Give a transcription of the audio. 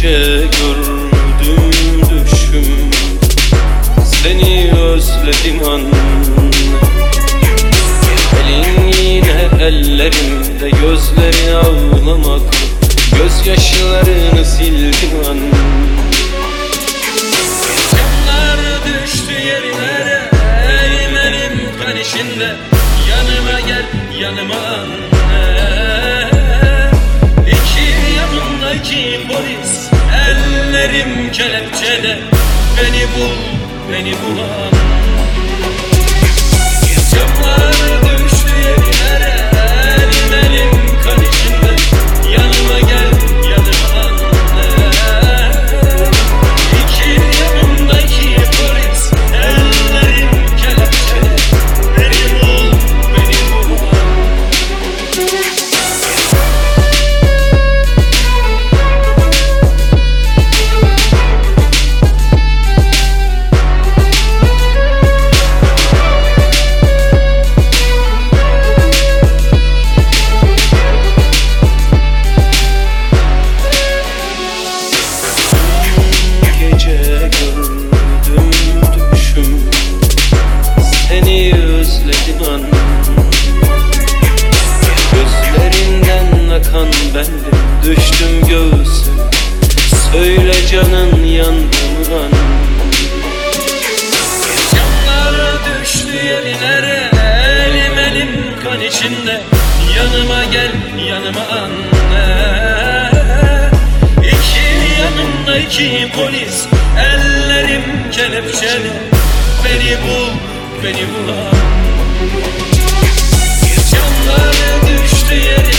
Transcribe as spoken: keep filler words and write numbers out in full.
gece gördüm düşüm, seni özledim anne. Elin yine ellerimde, gözlerin ağlamaklı, gözyaşlarını sildim anne. Camlar düştü yerlere, elim elim kan içinde. Yanıma gel, yanıma anne. İki yanımdaki polis, ellerim kelepçede. Beni bul, beni bul anne. Camlar düştü yerlere, elim elim kan içinde. Yanıma gel, yanıma anne. İki yanımdaki polis, ellerim kelepçede. Beni bul, beni bul anne. Seni özledim anne. Gözlerinden akan bendim, düştüm göğsüne. Söyle canın yandı mı anne? Camlar düştü yerlere, elim elim kan içinde. Yanıma gel, yanıma anne. İki yanımdaki polis, ellerim kelepçeli. Beni bul, beni bul anne. Camlar düştü yerlere.